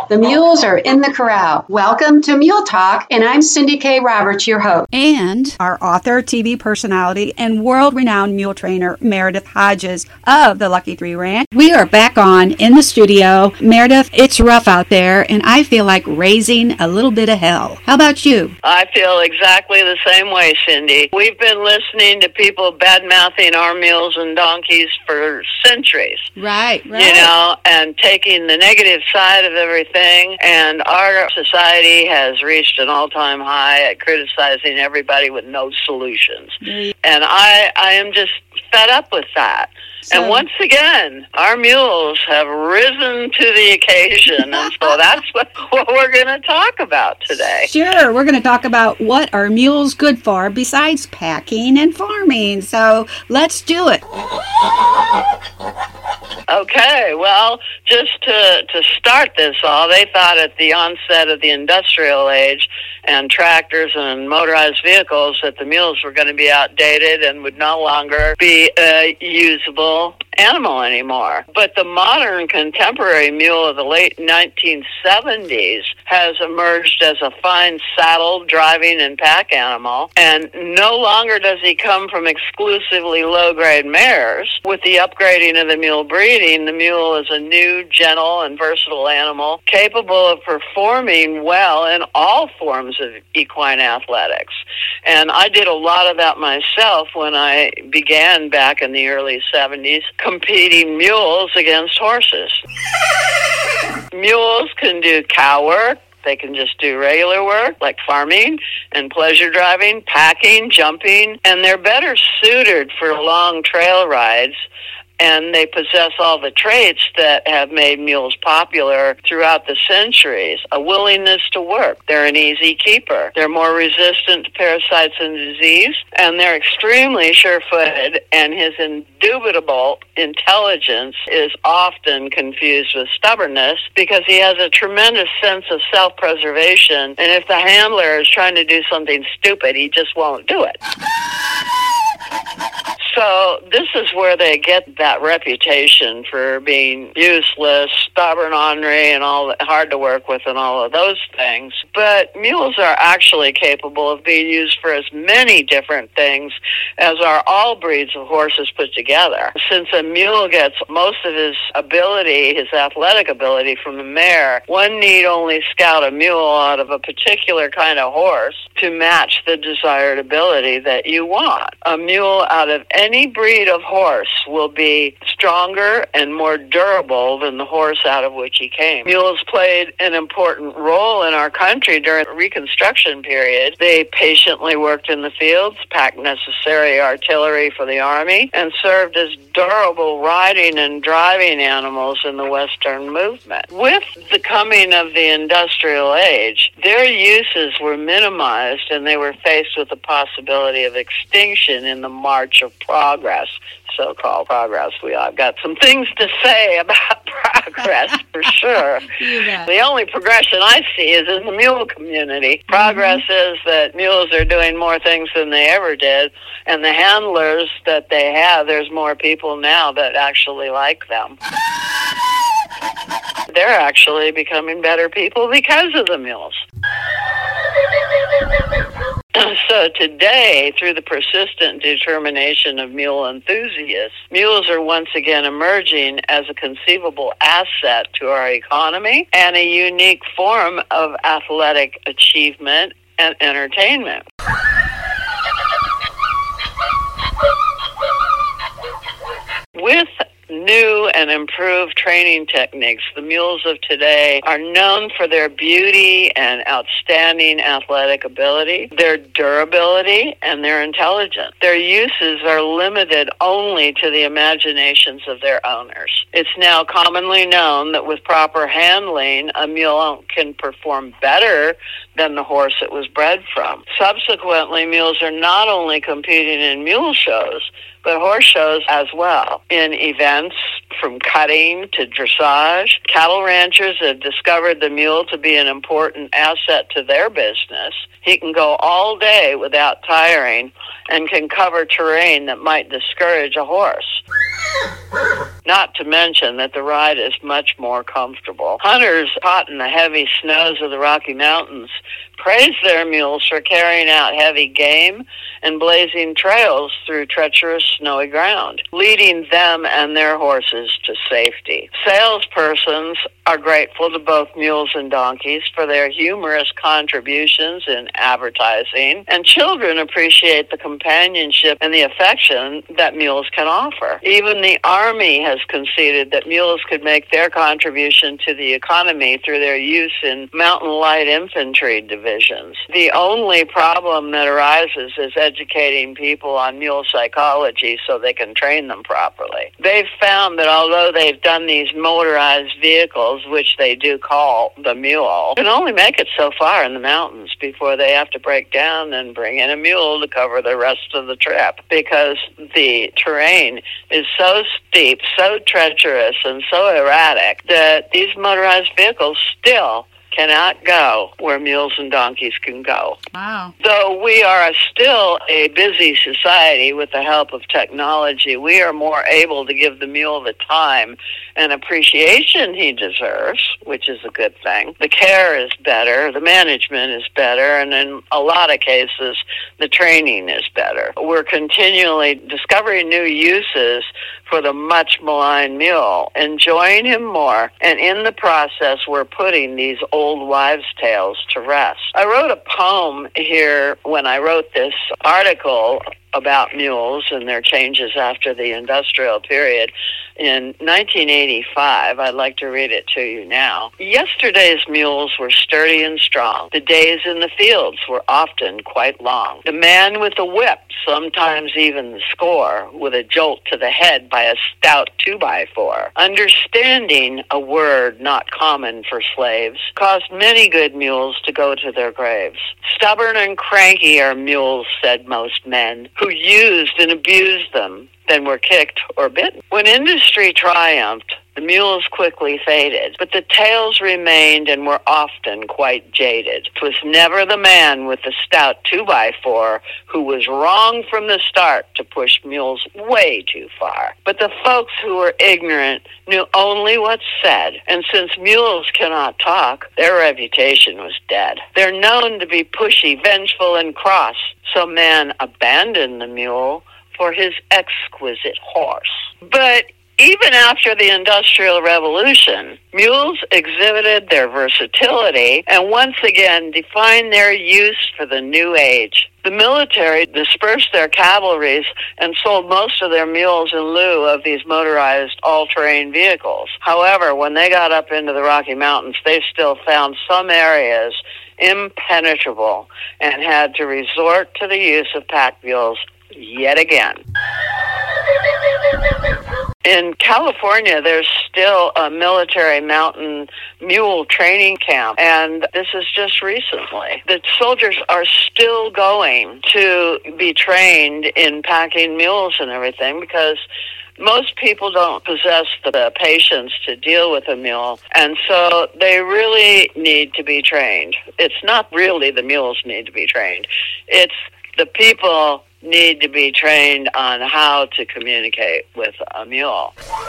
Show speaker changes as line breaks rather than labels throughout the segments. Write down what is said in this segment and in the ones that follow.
The mules are in the corral. Welcome to Mule Talk, and I'm Cindy K. Roberts, your host.
And our author, TV personality, and world-renowned mule trainer, Meredith Hodges of the Lucky 3 Ranch. We are back on in the studio. Meredith, it's rough out there, and I feel like raising a little bit of hell. How about you?
I feel exactly the same way, Cindy. We've been listening to people bad-mouthing our mules and donkeys for centuries.
Right.
You know, and taking the negative side of everything, and our society has reached an all-time high at criticizing everybody with no solutions. And I am just fed up with that. And once again, our mules have risen to the occasion, and so that's what we're going to talk about today.
Sure, we're going to talk about what are mules good for besides packing and farming. So let's do it.
Okay, well, just to start this all, they thought at the onset of the industrial age and tractors and motorized vehicles that the mules were going to be outdated and would no longer be a usable animal anymore. But the modern contemporary mule of the late 1970s has emerged as a fine saddle, driving, and pack animal, and no longer does he come from exclusively low-grade mares. With the upgrading of the mule breeding, the mule is a new, gentle, and versatile animal capable of performing well in all forms of equine athletics. And I did a lot of that myself when I began back in the early 70s, competing mules against horses. Mules can do cow work. They can just do regular work like farming and pleasure driving, packing, jumping, and they're better suited for long trail rides. And they possess all the traits that have made mules popular throughout the centuries. A willingness to work. They're an easy keeper. They're more resistant to parasites and disease. And they're extremely sure-footed. And his indubitable intelligence is often confused with stubbornness because he has a tremendous sense of self-preservation. And if the handler is trying to do something stupid, he just won't do it. So this is where they get that reputation for being useless, stubborn, ornery, and hard to work with and all of those things. But mules are actually capable of being used for as many different things as are all breeds of horses put together. Since a mule gets most of his ability, his athletic ability, from the mare, one need only scout a mule out of a particular kind of horse to match the desired ability that you want. A mule out of any breed of horse will be stronger and more durable than the horse out of which he came. Mules played an important role in our country during the Reconstruction period. They patiently worked in the fields, packed necessary artillery for the army, and served as durable riding and driving animals in the Western movement. With the coming of the industrial age, their uses were minimized and they were faced with the possibility of extinction in the march of progress, so-called progress. I've got some things to say about progress, for sure. The only progression I see is in the mule community. Progress is that mules are doing more things than they ever did, and the handlers that they have, there's more people now that actually like them. They're actually becoming better people because of the mules. So today, through the persistent determination of mule enthusiasts, mules are once again emerging as a conceivable asset to our economy and a unique form of athletic achievement and entertainment. With new and improved training techniques, the mules of today are known for their beauty and outstanding athletic ability, their durability, and their intelligence. Their uses are limited only to the imaginations of their owners. It's now commonly known that with proper handling, a mule can perform better than the horse it was bred from. Subsequently, mules are not only competing in mule shows, but horse shows as well. In events from cutting to dressage, cattle ranchers have discovered the mule to be an important asset to their business. He can go all day without tiring and can cover terrain that might discourage a horse. not to mention that the ride is much more comfortable. Hunters caught in the heavy snows of the Rocky Mountains praise their mules for carrying out heavy game and blazing trails through treacherous snowy ground, leading them and their horses to safety. Salespersons are grateful to both mules and donkeys for their humorous contributions in advertising, and children appreciate the companionship and the affection that mules can offer. Even the Army has conceded that mules could make their contribution to the economy through their use in mountain light infantry divisions. The only problem that arises is educating people on mule psychology so they can train them properly. They've found that although they've done these motorized vehicles, which they do call the mule, can only make it so far in the mountains before they have to break down and bring in a mule to cover the rest of the trip, because the terrain is so steep, so treacherous, and so erratic that these motorized vehicles still cannot go where mules and donkeys can go.
Wow.
Though we are still a busy society with the help of technology, we are more able to give the mule the time and appreciation he deserves, which is a good thing. The care is better, the management is better, and in a lot of cases, the training is better. We're continually discovering new uses for the much maligned mule, enjoying him more, and in the process, we're putting these old wives' tales to rest. I wrote a poem here when I wrote this article about mules and their changes after the industrial period in 1985. I'd like to read it to you now. Yesterday's mules were sturdy and strong. The days in the fields were often quite long. The man with the whip, sometimes even the score, with a jolt to the head by a stout 2x4. Understanding, a word not common for slaves, caused many good mules to go to their graves. Stubborn and cranky are mules, said most men, who used and abused them, then were kicked or bitten. When industry triumphed, the mules quickly faded, but the tails remained and were often quite jaded. 'Twas never the man with the stout 2x4 who was wrong from the start to push mules way too far. But the folks who were ignorant knew only what's said, and since mules cannot talk, their reputation was dead. They're known to be pushy, vengeful, and cross, so man abandoned the mule for his exquisite horse. But even after the Industrial Revolution, mules exhibited their versatility and once again defined their use for the new age. The military dispersed their cavalries and sold most of their mules in lieu of these motorized all-terrain vehicles. However, when they got up into the Rocky Mountains, they still found some areas impenetrable and had to resort to the use of pack mules yet again. In California, there's still a military mountain mule training camp, and this is just recently. The soldiers are still going to be trained in packing mules and everything because most people don't possess the patience to deal with a mule, and so they really need to be trained. It's not really the mules need to be trained. It's the people need to be trained on how to communicate with a mule.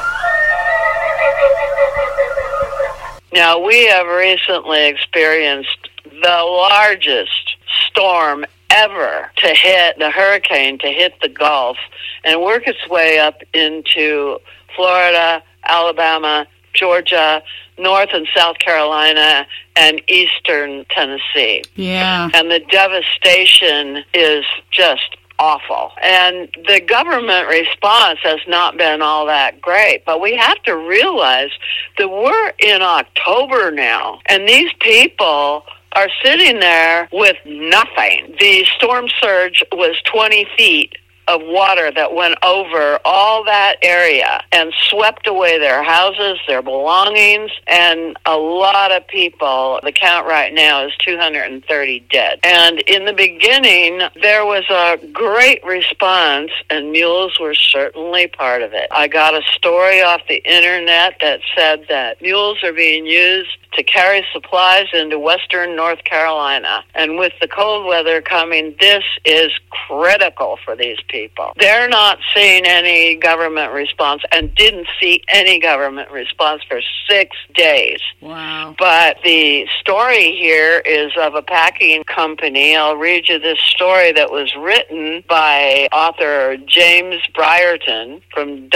Now, we have recently experienced the largest storm ever to hit, the hurricane to hit the Gulf and work its way up into Florida, Alabama, Georgia, North and South Carolina, and eastern Tennessee.
Yeah.
And the devastation is just awful. And the government response has not been all that great. But we have to realize that we're in October now, and these people are sitting there with nothing. The storm surge was 20 feet of water that went over all that area and swept away their houses, their belongings, and a lot of people. The count right now is 230 dead. And in the beginning, there was a great response, and mules were certainly part of it. I got a story off the internet that said that mules are being used to carry supplies into western North Carolina. And with the cold weather coming, this is critical for these people. people. They're not seeing any government response and didn't see any government response for 6 days.
Wow.
But the story here is of a packing company. I'll read you this story that was written by author James Brierton from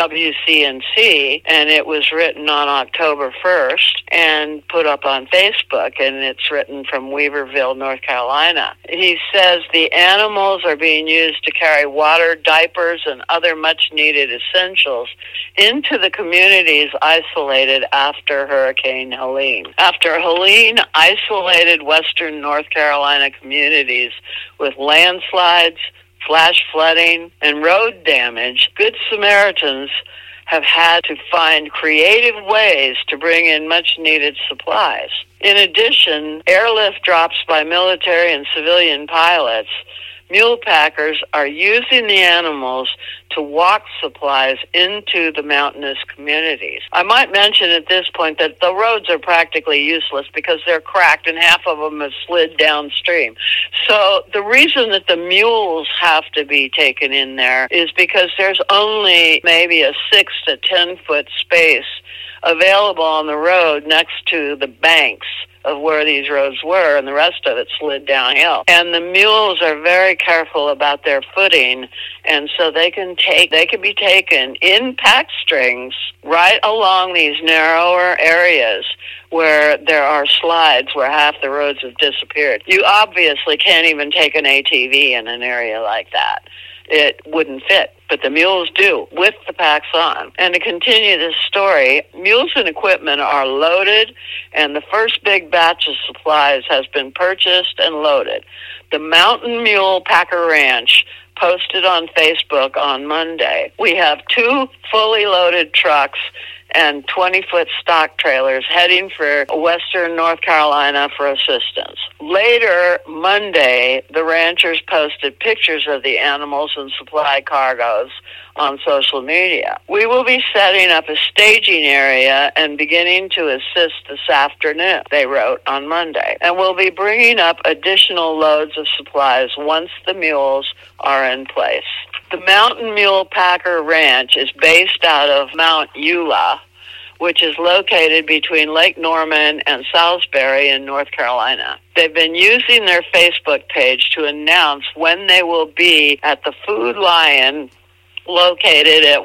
WCNC, and it was written on October 1st and put up on Facebook, and it's written from Weaverville, North Carolina. He says the animals are being used to carry water, diapers, and other much-needed essentials into the communities isolated after Hurricane Helene. After Helene isolated western North Carolina communities with landslides, flash flooding, and road damage, Good Samaritans have had to find creative ways to bring in much-needed supplies. In addition, airlift drops by military and civilian pilots, mule packers are using the animals to walk supplies into the mountainous communities. I might mention at this point that the roads are practically useless because they're cracked and half of them have slid downstream. So the reason that the mules have to be taken in there is because there's only maybe a 6 to 10 foot space available on the road next to the banks of where these roads were, and the rest of it slid downhill. And the mules are very careful about their footing, and so they can be taken in pack strings right along these narrower areas where there are slides where half the roads have disappeared. You obviously can't even take an ATV in an area like that. It wouldn't fit, but the mules do, with the packs on. And to continue this story, mules and equipment are loaded, and the first big batch of supplies has been purchased and loaded. The Mountain Mule Packer Ranch posted on Facebook on Monday. We have 2 fully loaded trucks and 20-foot stock trailers heading for western North Carolina for assistance. Later Monday, the ranchers posted pictures of the animals and supply cargoes on social media. We will be setting up a staging area and beginning to assist this afternoon, they wrote on Monday, and we'll be bringing up additional loads of supplies once the mules are in place. The Mountain Mule Packer Ranch is based out of Mount Eula, which is located between Lake Norman and Salisbury in North Carolina. They've been using their Facebook page to announce when they will be at the Food Lion, located at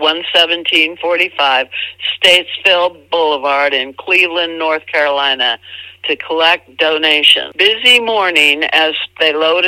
11745 Statesville Boulevard in Cleveland, North Carolina, to collect donations. Busy morning as we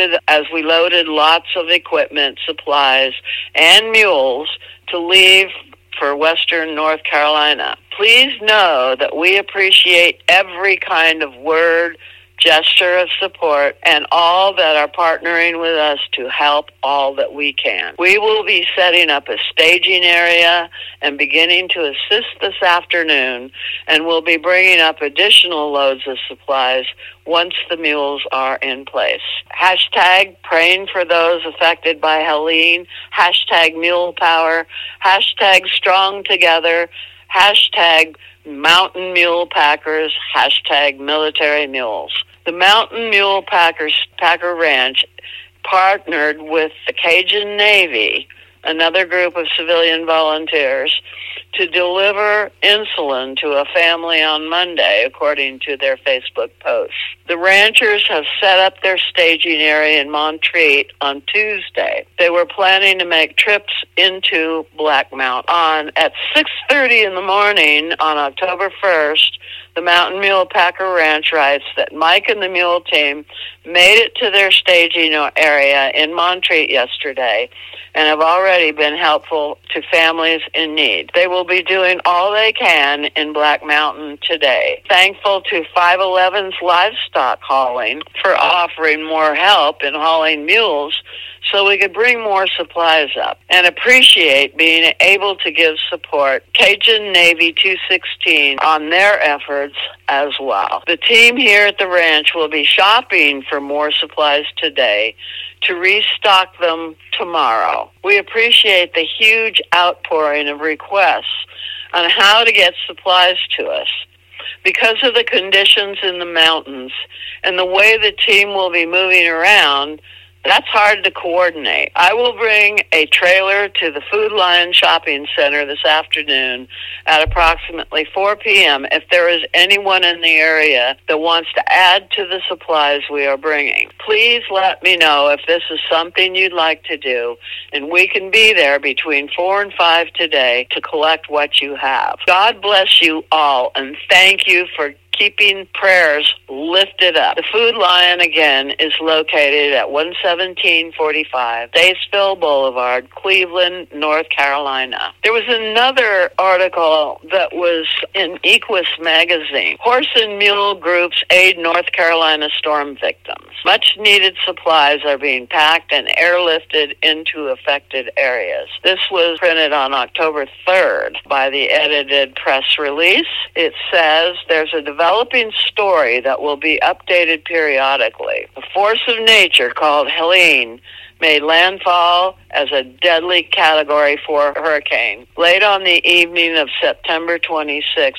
loaded lots of equipment, supplies, and mules to leave for western North Carolina. Please know that we appreciate every kind of word, gesture of support, and all that are partnering with us to help all that we can. We will be setting up a staging area and beginning to assist this afternoon, and we'll be bringing up additional loads of supplies once the mules are in place. Hashtag praying for those affected by Helene, hashtag mule power, hashtag strong together, hashtag Mountain Mule Packers, hashtag military mules. The Mountain Mule Packer Ranch partnered with the Cajun Navy, another group of civilian volunteers, to deliver insulin to a family on Monday, according to their Facebook post. The ranchers have set up their staging area in Montreat on Tuesday. They were planning to make trips into Black Mountain. At 6:30 in the morning on October 1st, the Mountain Mule Packer Ranch writes that Mike and the mule team made it to their staging area in Montreat yesterday and have already been helpful to families in need. They will be doing all they can in Black Mountain today. Thankful to 511's Livestock Hauling for offering more help in hauling mules so we could bring more supplies up, and appreciate being able to give support Cajun Navy 216 on their efforts as well. The team here at the ranch will be shopping for more supplies today to restock them tomorrow. We appreciate the huge outpouring of requests on how to get supplies to us. Because of the conditions in the mountains and the way the team will be moving around, That's hard to coordinate. I will bring a trailer to the Food Lion Shopping Center this afternoon at approximately 4 p.m. if there is anyone in the area that wants to add to the supplies we are bringing. Please let me know if this is something you'd like to do, and we can be there between 4 and 5 today to collect what you have. God bless you all, and thank you for keeping prayers lifted up. The Food Lion, again, is located at 11745 Statesville Boulevard, Cleveland, North Carolina. There was another article that was in Equus magazine. Horse and mule groups aid North Carolina storm victims. Much-needed supplies are being packed and airlifted into affected areas. This was printed on October 3rd by the edited press release. It says there's a developing story that will be updated periodically. A force of nature called Helene made landfall as a deadly Category 4 hurricane late on the evening of September 26,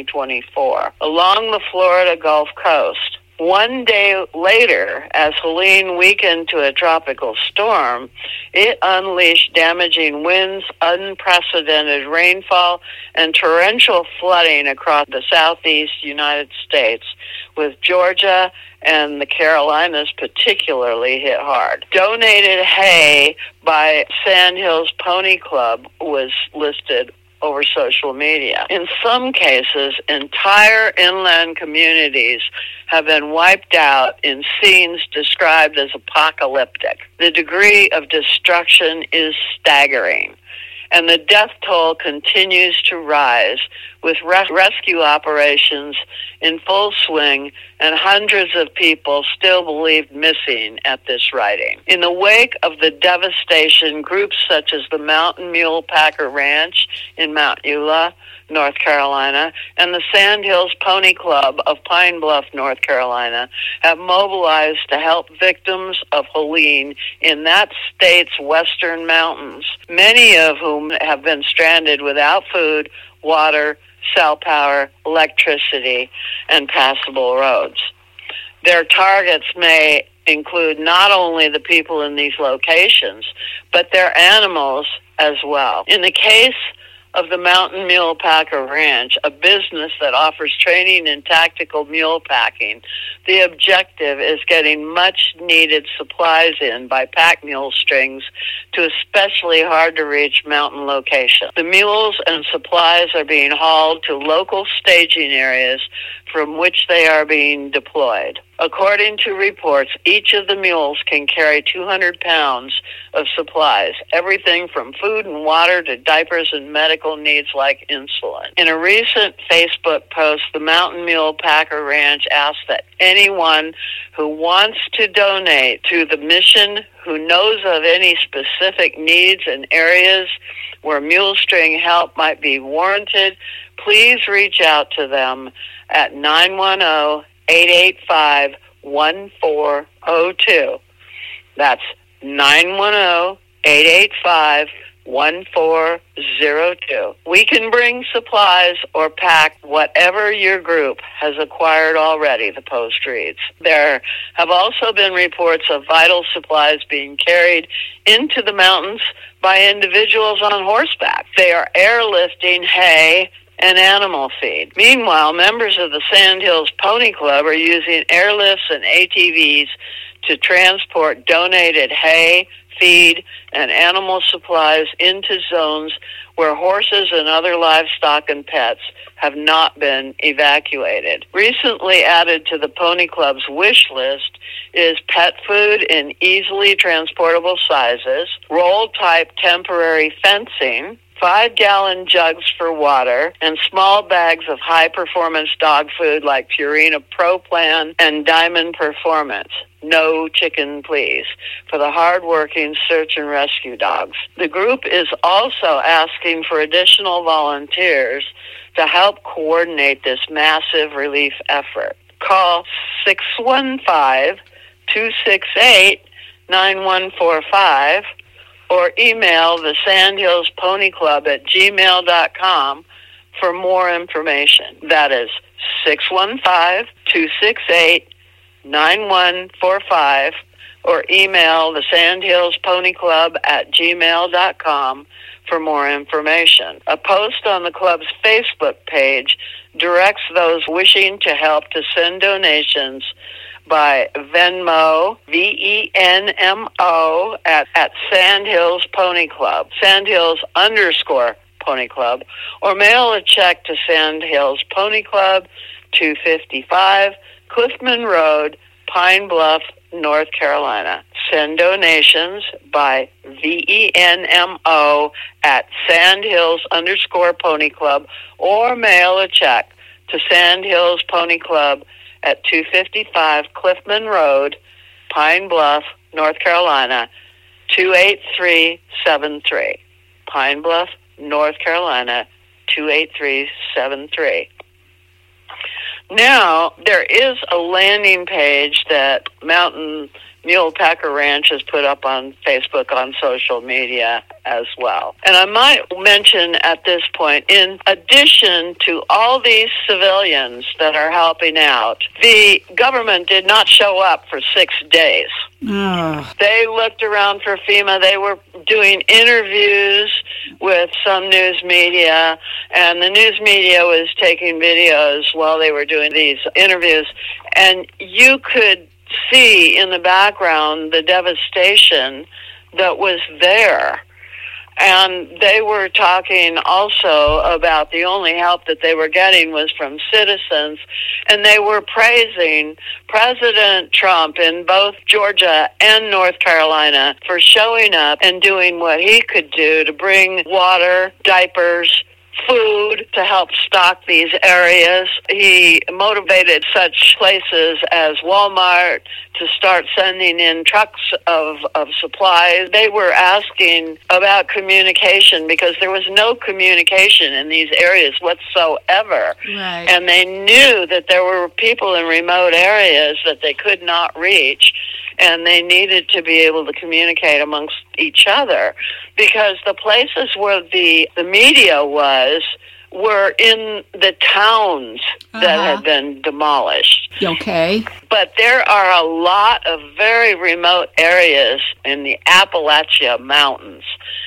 2024, along the Florida Gulf Coast. One day later, as Helene weakened to a tropical storm, it unleashed damaging winds, unprecedented rainfall, and torrential flooding across the southeast United States, with Georgia and the Carolinas particularly hit hard. Donated hay by Sandhills Pony Club was listed over social media. In some cases, entire inland communities have been wiped out in scenes described as apocalyptic. The degree of destruction is staggering, and the death toll continues to rise, with rescue operations in full swing and hundreds of people still believed missing at this writing. In the wake of the devastation, groups such as the Mountain Mule Packer Ranch in Mount Eula, North Carolina, and the Sandhills Pony Club of Pine Bluff, North Carolina, have mobilized to help victims of Helene in that state's western mountains, many of whom have been stranded without food, water, cell power, electricity, and passable roads. Their targets may include not only the people in these locations, but their animals as well. In the case of the Mountain Mule Packer Ranch, a business that offers training in tactical mule packing, the objective is getting much-needed supplies in by pack mule strings to especially hard-to-reach mountain locations. The mules and supplies are being hauled to local staging areas from which they are being deployed. According to reports, each of the mules can carry 200 pounds of supplies, everything from food and water to diapers and medical needs like insulin. In a recent Facebook post, the Mountain Mule Packer Ranch asked that anyone who wants to donate to the mission, who knows of any specific needs and areas where mule string help might be warranted, please reach out to them at 910-885-1402. That's 910-885-1402. We can bring supplies or pack whatever your group has acquired already, the post reads. There have also been reports of vital supplies being carried into the mountains by individuals on horseback. They are airlifting hay and animal feed. Meanwhile, members of the Sandhills Pony Club are using airlifts and ATVs to transport donated hay, feed, and animal supplies into zones where horses and other livestock and pets have not been evacuated. Recently added to the Pony Club's wish list is pet food in easily transportable sizes, roll-type temporary fencing, 5-gallon jugs for water, and small bags of high-performance dog food like Purina Pro Plan and Diamond Performance. No chicken, please, for the hard-working search and rescue dogs. The group is also asking for additional volunteers to help coordinate this massive relief effort. Call 615-268-9145 or email the Sandhills Pony Club at gmail.com for more information. That is 615-268-9145 or email the Sandhills Pony Club at gmail.com for more information. A post on the club's Facebook page directs those wishing to help to send donations by Venmo, VENMO, at Sandhills Pony Club, Sandhills_Pony Club, or mail a check to Sandhills Pony Club, 255 Cliffman Road, Pine Bluff, North Carolina. Send donations by VENMO at Sandhills_Pony Club, or mail a check to Sandhills Pony Club at 255 Cliffman Road, Pine Bluff, North Carolina, 28373. Pine Bluff, North Carolina, 28373. Now, there is a landing page that Mountain Mule Packer Ranch has put up on Facebook, on social media as well. And I might mention at this point, in addition to all these civilians that are helping out, the government did not show up for 6 days. They looked around for FEMA. They were doing interviews with some news media, and the news media was taking videos while they were doing these interviews, and you could see in the background the devastation that was there. And they were talking also about the only help that they were getting was from citizens, and they were praising President Trump in both Georgia and North Carolina for showing up and doing what he could do to bring water, diapers, food to help stock these areas. He motivated such places as Walmart to start sending in trucks of supplies. They were asking about communication because there was no communication in these areas whatsoever.
Right.
And they knew that there were people in remote areas that they could not reach, and they needed to be able to communicate amongst each other, because the places where the media were in the towns that had been demolished.
Okay.
But there are a lot of very remote areas in the Appalachia Mountains.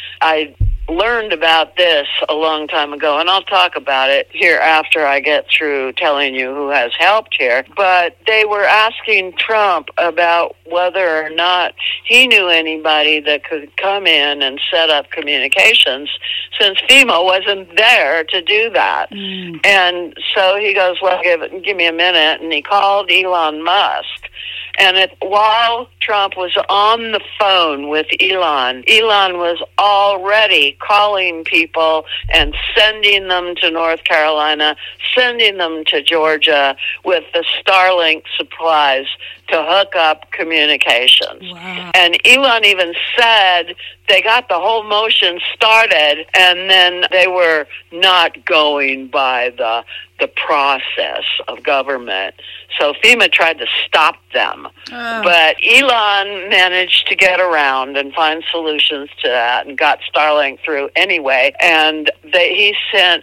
I learned about this a long time ago, and I'll talk about it here after I get through telling you who has helped here. But they were asking Trump about whether or not he knew anybody that could come in and set up communications, since FEMA wasn't there to do that. And so he goes, well, give me a minute, and he called Elon Musk. And while Trump was on the phone with Elon was already calling people and sending them to North Carolina, sending them to Georgia with the Starlink supplies to hook up communications.
Wow.
And Elon even said they got the whole motion started, and then they were not going by the process of government. So FEMA tried to stop them. But Elon managed to get around and find solutions to that and got Starlink through anyway. And he sent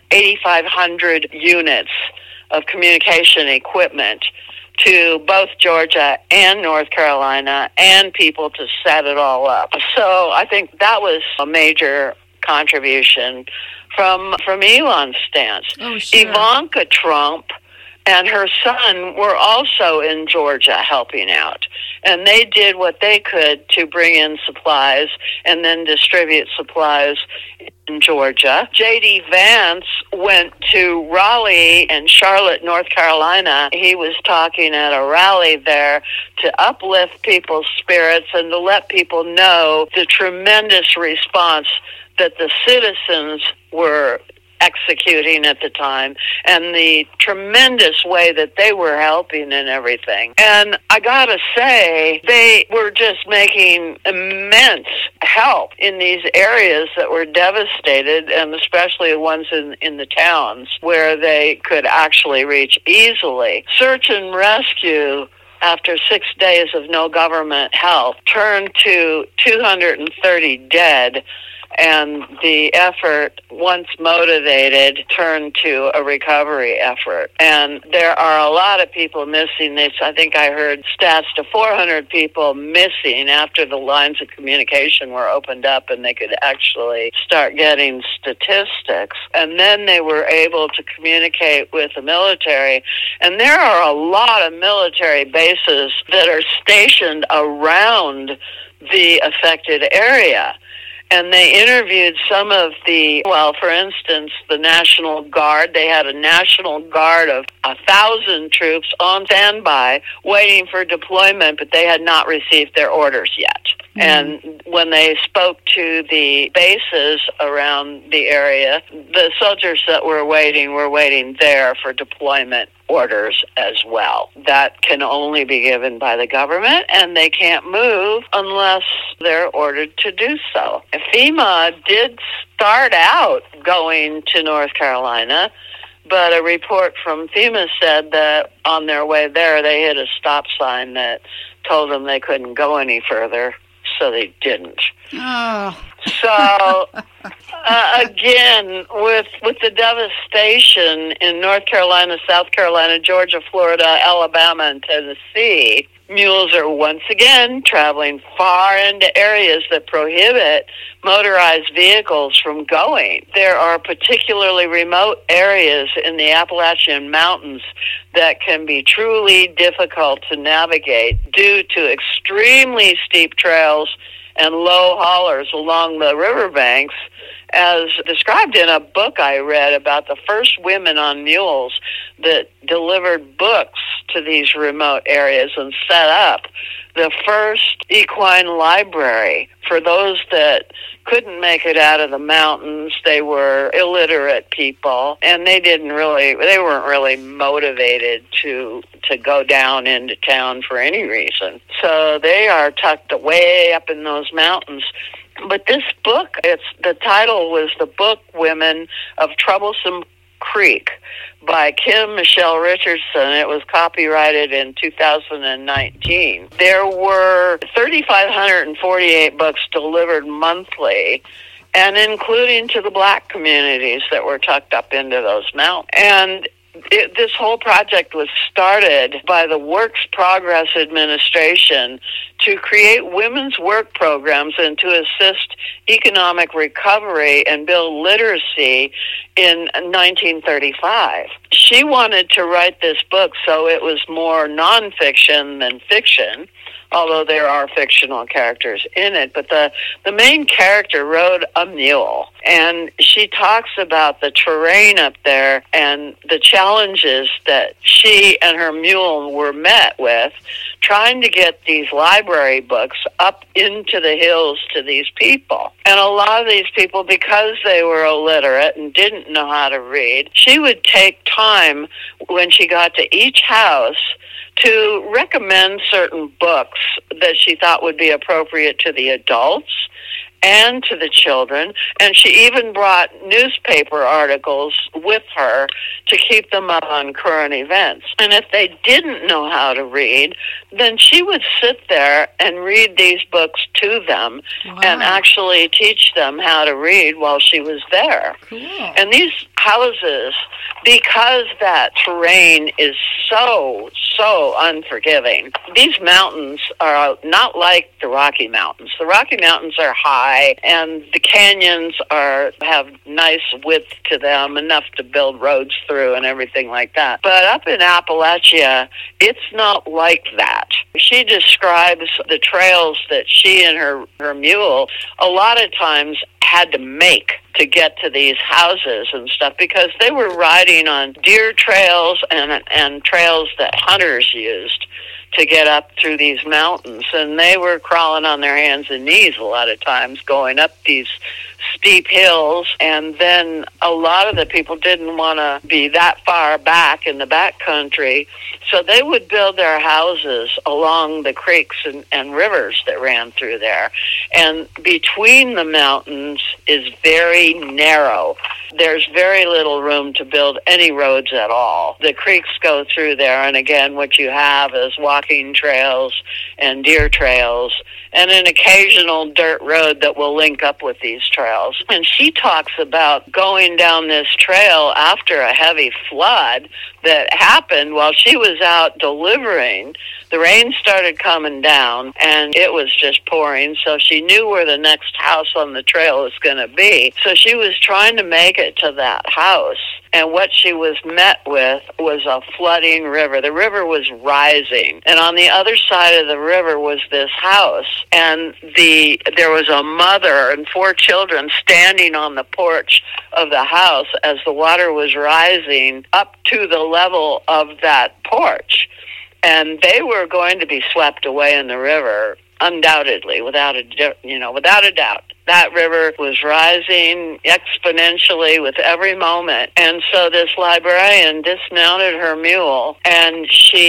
8,500 units of communication equipment to both Georgia and North Carolina, and people to set it all up. So I think that was a major contribution from Elon's stance.
Oh, sure.
Ivanka Trump and her son were also in Georgia helping out. And they did what they could to bring in supplies and then distribute supplies in Georgia. J.D. Vance went to Raleigh and Charlotte, North Carolina. He was talking at a rally there to uplift people's spirits and to let people know the tremendous response that the citizens were executing at the time, and the tremendous way that they were helping and everything. And I gotta say, they were just making immense help in these areas that were devastated, and especially the ones in the towns where they could actually reach easily. Search and rescue, after 6 days of no government help, turned to 230 dead And the effort, once motivated, turned to a recovery effort. And there are a lot of people missing. I think I heard stats to 400 people missing after the lines of communication were opened up and they could actually start getting statistics. And then they were able to communicate with the military. And there are a lot of military bases that are stationed around the affected area. And they interviewed some of for instance, the National Guard. They had a National Guard of 1,000 troops on standby waiting for deployment, but they had not received their orders yet. Mm-hmm. And when they spoke to the bases around the area, the soldiers that were waiting there for deployment orders as well. That can only be given by the government, and they can't move unless they're ordered to do so. FEMA did start out going to North Carolina, but a report from FEMA said that on their way there, they hit a stop sign that told them they couldn't go any further, so they didn't.
Oh.
So, again, with the devastation in North Carolina, South Carolina, Georgia, Florida, Alabama, and Tennessee, mules are once again traveling far into areas that prohibit motorized vehicles from going. There are particularly remote areas in the Appalachian Mountains that can be truly difficult to navigate due to extremely steep trails and low haulers along the riverbanks, as described in a book I read about the first women on mules that delivered books to these remote areas and set up the first equine library for those that couldn't make it out of the mountains. They were illiterate people, and they weren't really motivated to go down into town for any reason. So they are tucked way up in those mountains. But this book, the title was The Book Women of Troublesome Creek by Kim Michelle Richardson. It was copyrighted in 2019. There were 3,548 books delivered monthly, and including to the Black communities that were tucked up into those mountains. And this whole project was started by the Works Progress Administration to create women's work programs and to assist economic recovery and build literacy in 1935. She wanted to write this book so it was more nonfiction than fiction, although there are fictional characters in it. But the main character rode a mule, and she talks about the terrain up there and the challenges that she and her mule were met with trying to get these library books up into the hills to these people. And a lot of these people, because they were illiterate and didn't know how to read, she would take time when she got to each house to recommend certain books that she thought would be appropriate to the adults and to the children, and she even brought newspaper articles with her to keep them up on current events. And if they didn't know how to read, then she would sit there and read these books to them. Wow. And actually teach them how to read while she was there. Cool. And these houses, because that terrain is so unforgiving, these mountains are not like the Rocky Mountains. The Rocky Mountains are high, and the canyons have nice width to them, enough to build roads through and everything like that. But up in Appalachia, it's not like that. She describes the trails that she and her mule a lot of times had to make to get to these houses and stuff, because they were riding on deer trails and trails that hunters used to get up through these mountains, and they were crawling on their hands and knees a lot of times going up these steep hills, and then a lot of the people didn't want to be that far back in the back country, so they would build their houses along the creeks and rivers that ran through there. And between the mountains is very narrow. There's very little room to build any roads at all. The creeks go through there, and again, what you have is walking trails and deer trails and an occasional dirt road that will link up with these trails. And she talks about going down this trail after a heavy flood that happened while she was out delivering. The rain started coming down, and it was just pouring, so she knew where the next house on the trail was going to be. So she was trying to make it to that house, and what she was met with was a flooding river. The river was rising, and on the other side of the river was this house, and there was a mother and 4 children standing on the porch of the house as the water was rising up to the level of that porch. And they were going to be swept away in the river, undoubtedly, without a doubt. That river was rising exponentially with every moment. And so this librarian dismounted her mule, and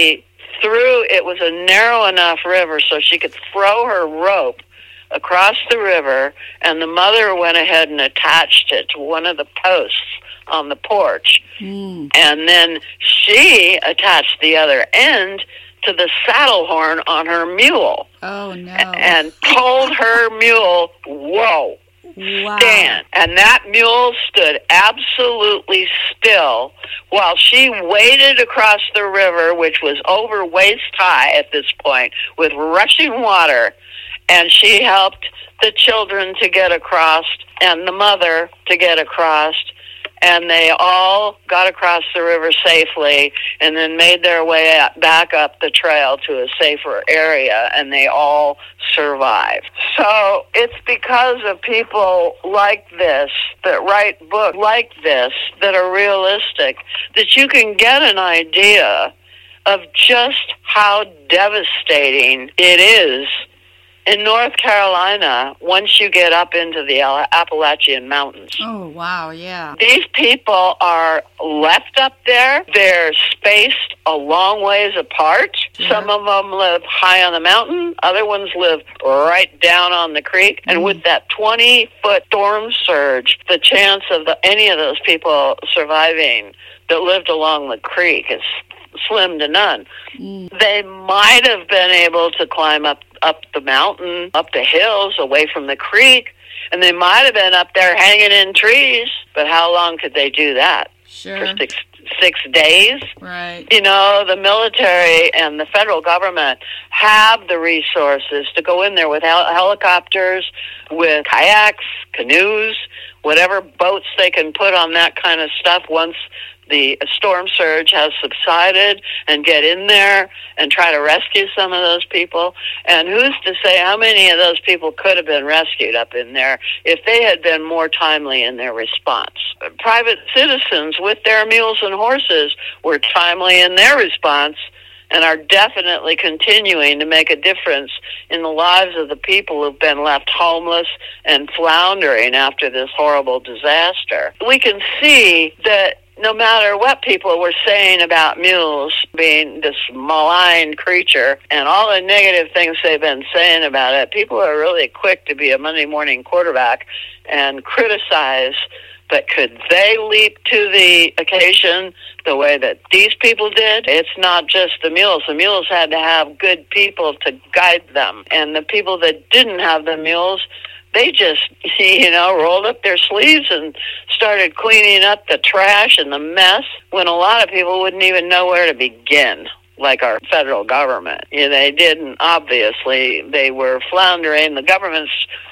it was a narrow enough river so she could throw her rope across the river, and the mother went ahead and attached it to one of the posts on the porch. And then she attached the other end to the saddle horn on her mule.
Oh, no.
And told her mule, whoa,
wow.
stand. And that mule stood absolutely still while she waded across the river, which was over waist high at this point, with rushing water. And she helped the children to get across and the mother to get across. And they all got across the river safely and then made their way back up the trail to a safer area, and they all survived. So it's because of people like this that write books like this that are realistic that you can get an idea of just how devastating it is in North Carolina once you get up into the Appalachian Mountains.
Oh, wow, yeah.
These people are left up there. They're spaced a long ways apart. Yeah. Some of them live high on the mountain. Other ones live right down on the creek. And with that 20-foot storm surge, the chance of any of those people surviving that lived along the creek is slim to none. They might have been able to climb up the mountain, up the hills, away from the creek, and they might have been up there hanging in trees, but how long could they do that?
Sure.
For six days?
Right.
You know, the military and the federal government have the resources to go in there with helicopters, with kayaks, canoes, whatever boats they can put on that kind of stuff once the storm surge has subsided, and get in there and try to rescue some of those people. And who's to say how many of those people could have been rescued up in there if they had been more timely in their response? Private citizens with their mules and horses were timely in their response and are definitely continuing to make a difference in the lives of the people who've been left homeless and floundering after this horrible disaster. We can see that no matter what people were saying about mules being this maligned creature and all the negative things they've been saying about it, people are really quick to be a Monday morning quarterback and criticize. But could they leap to the occasion the way that these people did? It's not just the mules. The mules had to have good people to guide them. And the people that didn't have the mules, they just, rolled up their sleeves and started cleaning up the trash and the mess when a lot of people wouldn't even know where to begin, like our federal government. They didn't, obviously. They were floundering. The government's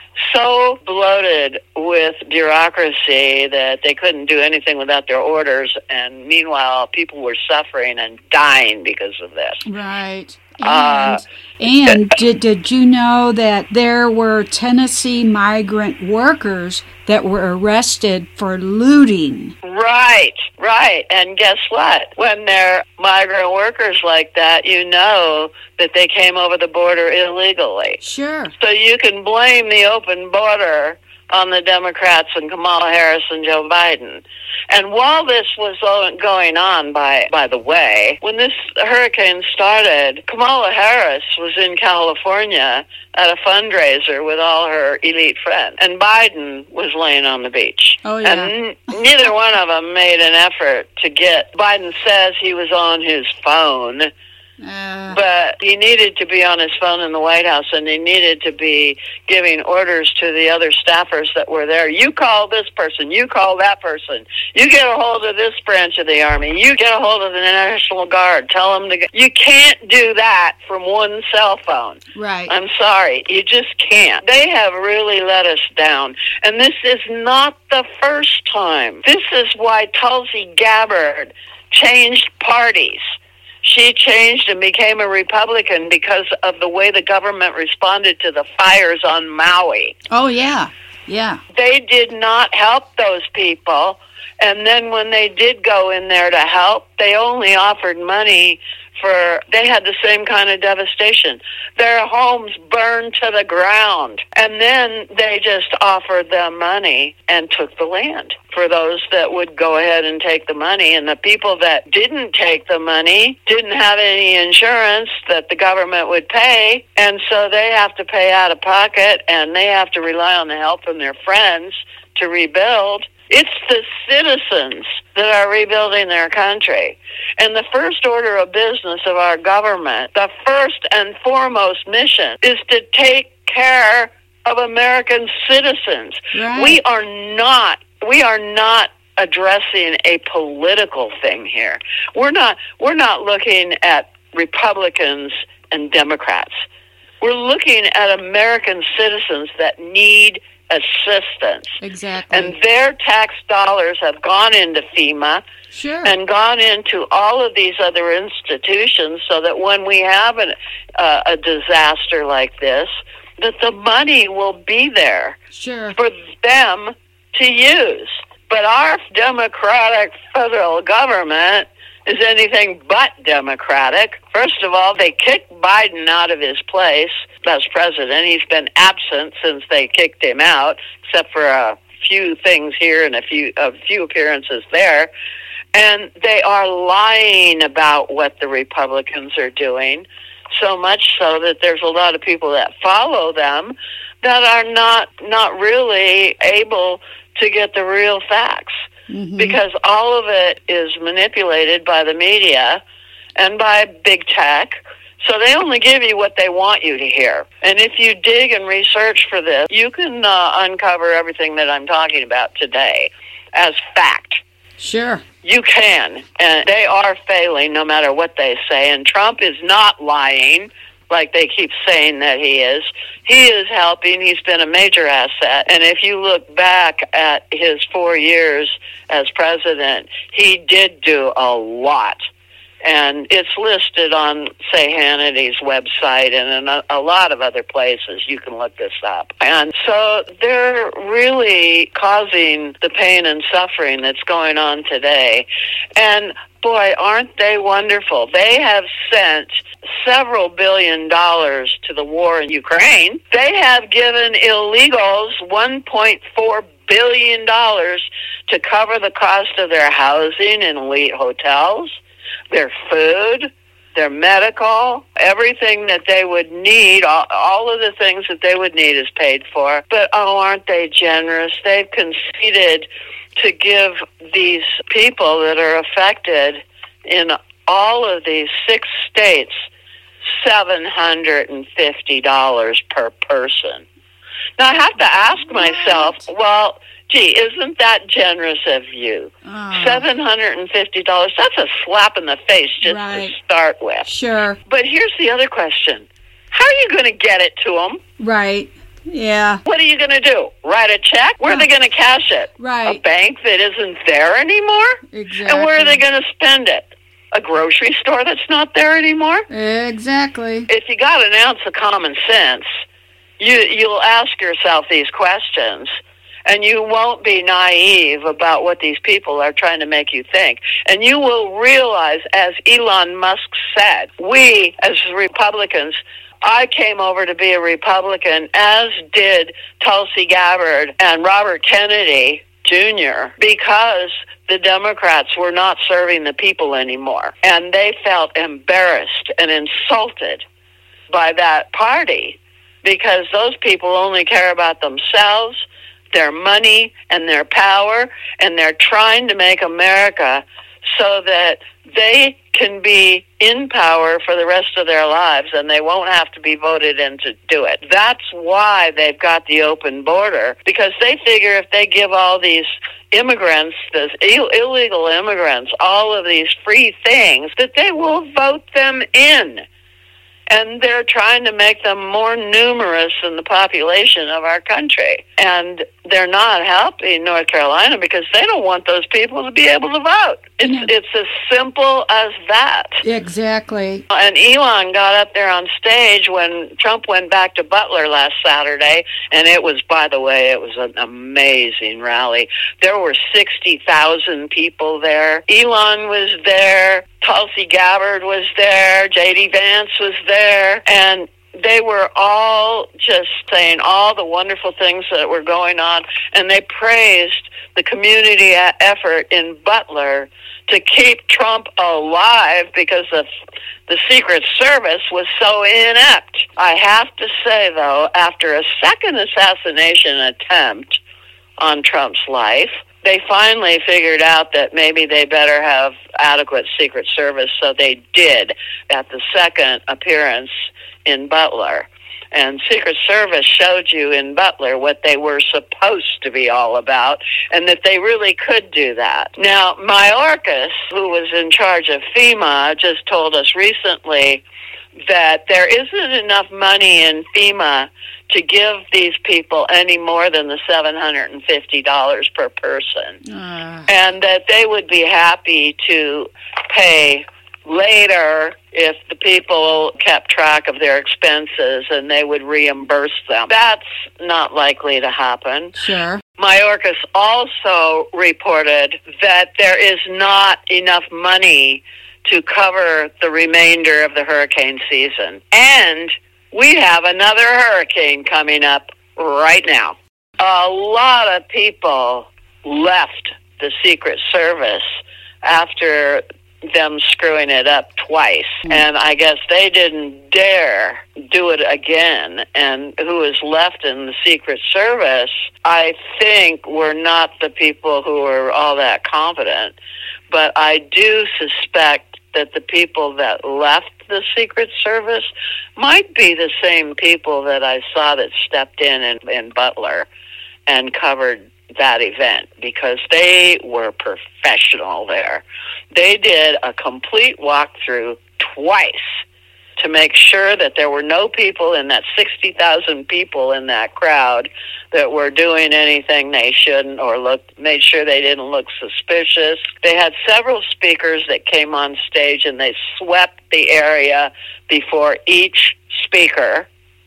so bloated with bureaucracy that they couldn't do anything without their orders, and meanwhile, people were suffering and dying because of this.
Right. And did you know that there were Tennessee migrant workers that were arrested for looting?
Right. And guess what? When they're migrant workers like that, you know that they came over the border illegally.
Sure.
So you can blame the open border on the Democrats and Kamala Harris and Joe Biden. And while this was going on, by the way, when this hurricane started, Kamala Harris was in California at a fundraiser with all her elite friends, and Biden was laying on the beach.
Oh, yeah.
And neither one of them made an effort to get. Biden says he was on his phone, but he needed to be on his phone in the White House, and he needed to be giving orders to the other staffers that were there. You call this person. You call that person. You get a hold of this branch of the Army. You get a hold of the National Guard. Tell them to go. You can't do that from one cell phone.
Right.
I'm sorry. You just can't. They have really let us down. And this is not the first time. This is why Tulsi Gabbard changed parties. She changed and became a Republican because of the way the government responded to the fires on Maui.
Oh, yeah. Yeah.
They did not help those people. And then when they did go in there to help, they only offered money they had the same kind of devastation. Their homes burned to the ground. And then they just offered them money and took the land for those that would go ahead and take the money. And the people that didn't take the money didn't have any insurance that the government would pay. And so they have to pay out of pocket, and they have to rely on the help from their friends to rebuild. It's the citizens that are rebuilding their country. And the first order of business of our government, the first and foremost mission, is to take care of American citizens.
Right.
We are not addressing a political thing here. We're not looking at Republicans and Democrats. We're looking at American citizens that need assistance.
Exactly.
And their tax dollars have gone into FEMA.
Sure.
And gone into all of these other institutions so that when we have a disaster like this, that the money will be there.
Sure.
For them to use. But our Democratic federal government is anything but democratic. First of all, they kicked Biden out of his place as president. He's been absent since they kicked him out, except for a few things here and a few appearances there. And they are lying about what the Republicans are doing, so much so that there's a lot of people that follow them that are not really able to get the real facts. Mm-hmm. Because all of it is manipulated by the media and by big tech. So they only give you what they want you to hear. And if you dig and research for this, you can uncover everything that I'm talking about today as fact.
Sure.
You can. And they are failing no matter what they say. And Trump is not lying like they keep saying that he is. He is helping. He's been a major asset. And if you look back at his 4 years as president, he did do a lot. And it's listed on, say, Hannity's website and in a lot of other places. You can look this up. And so they're really causing the pain and suffering that's going on today. And, boy, aren't they wonderful? They have sent several $1 billion to the war in Ukraine. They have given illegals $1.4 billion to cover the cost of their housing in elite hotels, their food, their medical, everything that they would need, all of the things that they would need is paid for. But, oh, aren't they generous? They've conceded to give these people that are affected in all of these 6 states $750 per person. Now, I have to ask myself, well, gee, isn't that generous of you? $750, that's a slap in the face just to start with.
Sure.
But here's the other question. How are you going to get it to them?
Right. Yeah.
What are you going to do? Write a check? Where are they going to cash it?
Right.
A bank that isn't there anymore?
Exactly.
And where are they going to spend it? A grocery store that's not there anymore?
Exactly.
If you got an ounce of common sense, you'll ask yourself these questions. And you won't be naive about what these people are trying to make you think. And you will realize, as Elon Musk said, we as Republicans, I came over to be a Republican, as did Tulsi Gabbard and Robert Kennedy Jr., because the Democrats were not serving the people anymore. And they felt embarrassed and insulted by that party, because those people only care about themselves, their money, and their power, and they're trying to make America so that they can be in power for the rest of their lives, and they won't have to be voted in to do it. That's why they've got the open border, because they figure if they give all these immigrants, these illegal immigrants, all of these free things, that they will vote them in. And they're trying to make them more numerous than the population of our country. And they're not helping North Carolina because they don't want those people to be able to vote. It's as simple as that.
Exactly.
And Elon got up there on stage when Trump went back to Butler last Saturday, and it was, by the way, it was an amazing rally. There were 60,000 people there. Elon was there. Tulsi Gabbard was there. J.D. Vance was there. And they were all just saying all the wonderful things that were going on, and they praised the community effort in Butler to keep Trump alive because the Secret Service was so inept. I have to say, though, after a second assassination attempt on Trump's life, they finally figured out that maybe they better have adequate Secret Service, so they did at the second appearance in Butler. And Secret Service showed you in Butler what they were supposed to be all about, and that they really could do that. Now, Mayorkas, who was in charge of FEMA, just told us recently that there isn't enough money in FEMA to give these people any more than the $750 per person. And that they would be happy to pay later if the people kept track of their expenses, and they would reimburse them. That's not likely to happen.
Sure.
Mayorkas also reported that there is not enough money to cover the remainder of the hurricane season. And we have another hurricane coming up right now. A lot of people left the Secret Service after them screwing it up twice. And I guess they didn't dare do it again. And who is left in the Secret Service, I think, were not the people who were all that competent. But I do suspect that the people that left the Secret Service might be the same people that I saw that stepped in Butler and covered that event, because they were professional there. They did a complete walkthrough twice to make sure that there were no people in that 60,000 people in that crowd that were doing anything they shouldn't, or made sure they didn't look suspicious. They had several speakers that came on stage, and they swept the area before each speaker.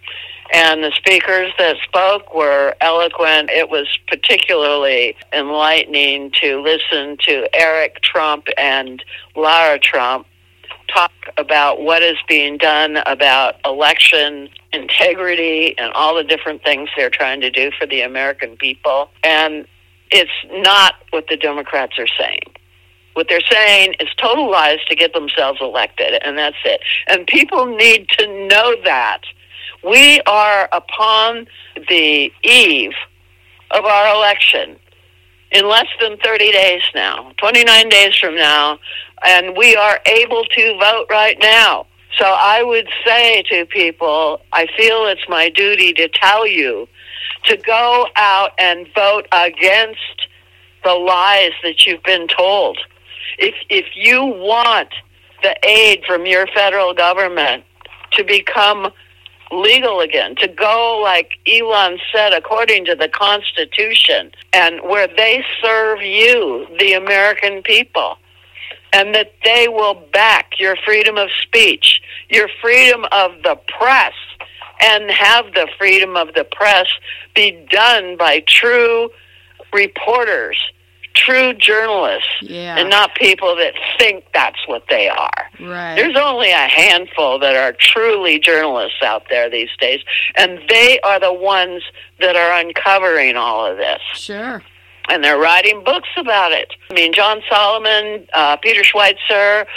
And the speakers that spoke were eloquent. It was particularly enlightening to listen to Eric Trump and Lara Trump talk about what is being done about election integrity and all the different things they're trying to do for the American people. And it's not what the Democrats are saying. What they're saying is total lies to get themselves elected, and that's it. And people need to know that. We are upon the eve of our election in less than 30 days now, 29 days from now, and we are able to vote right now. So I would say to people, I feel it's my duty to tell you to go out and vote against the lies that you've been told. If you want the aid from your federal government to become legal again, to go, like Elon said, according to the Constitution, and where they serve you, the American people, and that they will back your freedom of speech, your freedom of the press, and have the freedom of the press be done by true reporters, true journalists, and not people that think that's what they are.
Right.
There's only a handful that are truly journalists out there these days, and they are the ones that are uncovering all of this.
Sure.
And they're writing books about it. I mean, John Solomon, Peter Schweitzer,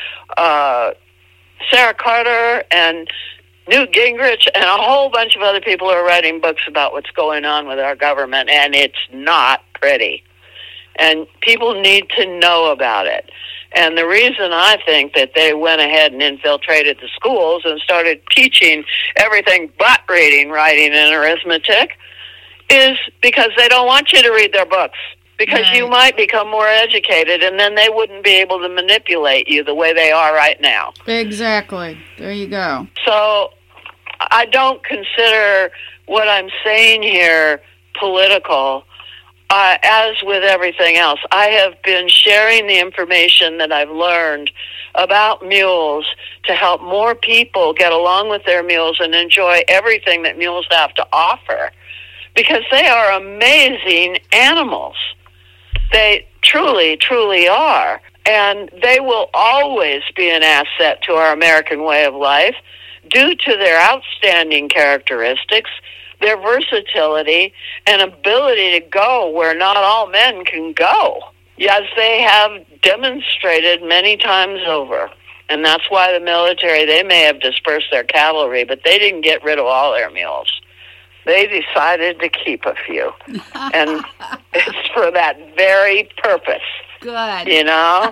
Sarah Carter, and Newt Gingrich, and a whole bunch of other people are writing books about what's going on with our government, and it's not pretty. And people need to know about it. And the reason I think that they went ahead and infiltrated the schools and started teaching everything but reading, writing, and arithmetic is because they don't want you to read their books. Because you might become more educated, and then they wouldn't be able to manipulate you the way they are right now.
Exactly. There you go.
So I don't consider what I'm saying here political. As with everything else, I have been sharing the information that I've learned about mules to help more people get along with their mules and enjoy everything that mules have to offer, because they are amazing animals. They truly, truly are. And they will always be an asset to our American way of life due to their outstanding characteristics, their versatility, and ability to go where not all men can go, as they have demonstrated many times over. And that's why the military, they may have dispersed their cavalry, but they didn't get rid of all their mules. They decided to keep a few. And it's for that very purpose.
Good.
You know?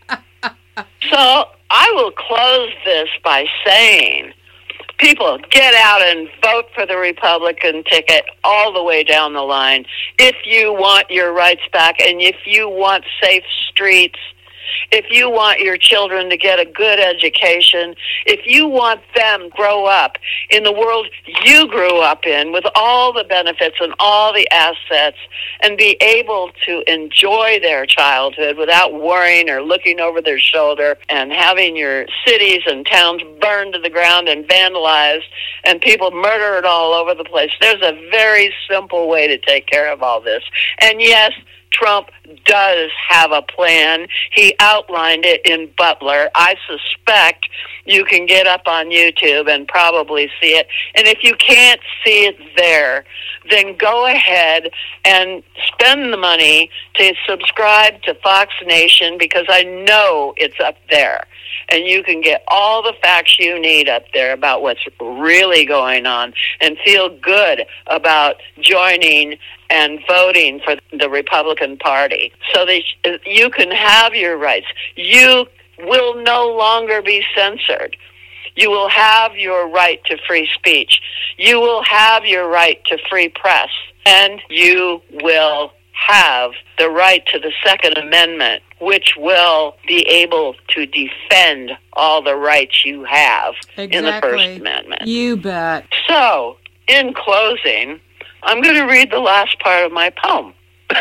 So I will close this by saying, people, get out and vote for the Republican ticket all the way down the line if you want your rights back and if you want safe streets, if you want your children to get a good education, if you want them to grow up in the world you grew up in with all the benefits and all the assets and be able to enjoy their childhood without worrying or looking over their shoulder and having your cities and towns burned to the ground and vandalized and people murdered all over the place. There's a very simple way to take care of all this. And yes, Trump does have a plan. He outlined it in Butler. I suspect you can get up on YouTube and probably see it. And if you can't see it there, then go ahead and spend the money to subscribe to Fox Nation, because I know it's up there. And you can get all the facts you need up there about what's really going on and feel good about joining and voting for the Republican Party so that you can have your rights. You will no longer be censored. You will have your right to free speech. You will have your right to free press. And you will have the right to the Second Amendment, which will be able to defend all the rights you have in the First Amendment.
You bet.
So, in closing, I'm going to read the last part of my poem.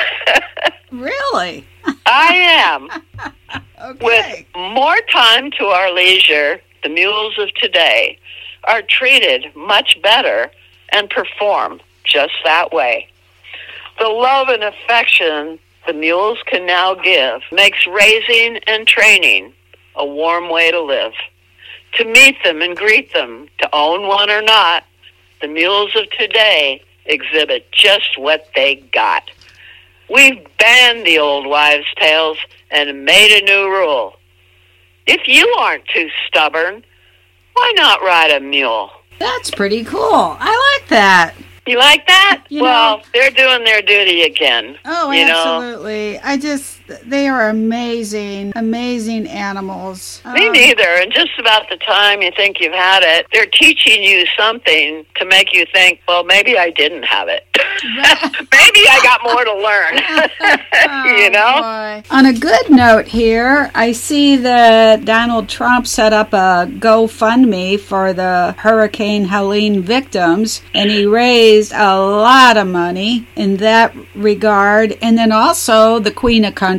Really?
I am.
Okay.
With more time to our leisure, the mules of today are treated much better and perform just that way. The love and affection the mules can now give makes raising and training a warm way to live. To meet them and greet them, to own one or not, the mules of today exhibit just what they got. We've banned the old wives' tales and made a new rule. If you aren't too stubborn, why not ride a mule?
That's pretty cool. I like that.
You like that?
Well,
they're doing their duty again.
Oh, absolutely. They are amazing, amazing animals.
Me neither. And just about the time you think you've had it, they're teaching you something to make you think, well, maybe I didn't have it. Maybe I got more to learn. You know?
Boy. On a good note here, I see that Donald Trump set up a GoFundMe for the Hurricane Helene victims, and he raised a lot of money in that regard. And then also the Queen of Country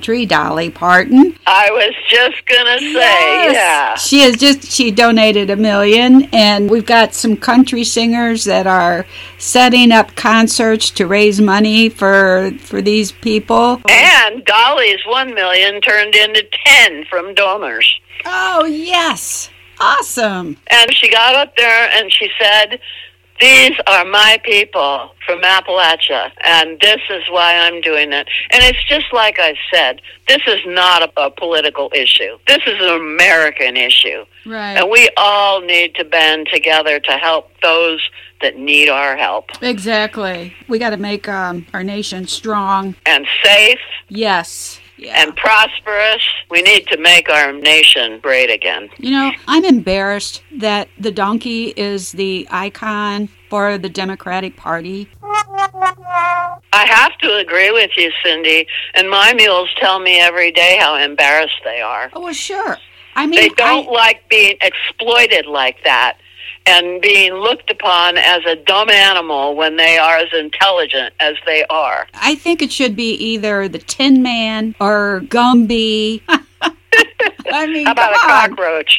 country, Dolly Parton.
I was just going to say,
Yes. She donated $1 million, and we've got some country singers that are setting up concerts to raise money for these people.
And Dolly's 1 million turned into 10 from donors.
Oh, yes. Awesome.
And she got up there and she said, "These are my people from Appalachia, and this is why I'm doing it." And it's just like I said, this is not a political issue. This is an American issue.
Right.
And we all need to band together to help those that need our help.
Exactly. We got to make our nation strong.
And safe.
Yes. Yeah.
And prosperous. We need to make our nation great again.
You know, I'm embarrassed that the donkey is the icon for the Democratic Party.
I have to agree with you, Cindy. And my mules tell me every day how embarrassed they are.
Oh, well, sure. I mean,
they don't like being exploited like that and being looked upon as a dumb animal when they are as intelligent as they are.
I think it should be either the Tin Man or Gumby. I mean,
how about a cockroach?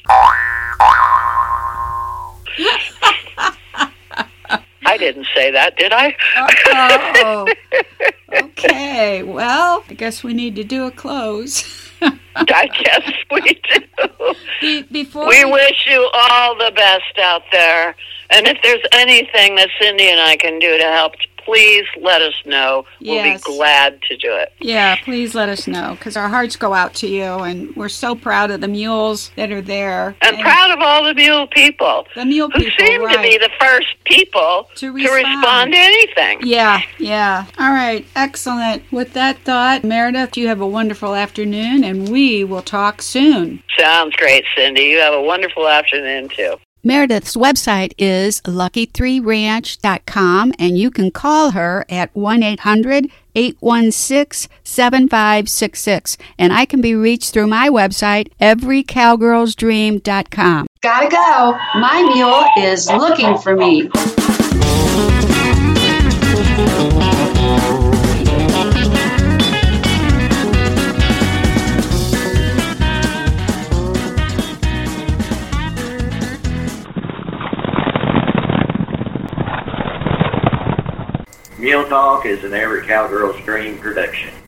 I didn't say that, did I?
Oh, okay. Well, I guess we need to do a close.
I guess we do.
Before
we wish you all the best out there. And if there's anything that Cindy and I can do to help, please let us know.
Yes.
We'll be glad to do it.
Yeah, please let us know, because our hearts go out to you, and we're so proud of the mules that are there.
And proud of all the mule people.
The mule
who
people,
seem to be the first people
to
respond to anything.
Yeah. All right, excellent. With that thought, Meredith, you have a wonderful afternoon, and we will talk soon.
Sounds great, Cindy. You have a wonderful afternoon, too.
Meredith's website is lucky3ranch.com, and you can call her at 1-800-816-7566. And I can be reached through my website, everycowgirlsdream.com.
Gotta go. My mule is looking for me.
Mule Talk is an Every Cowgirl's Dream production.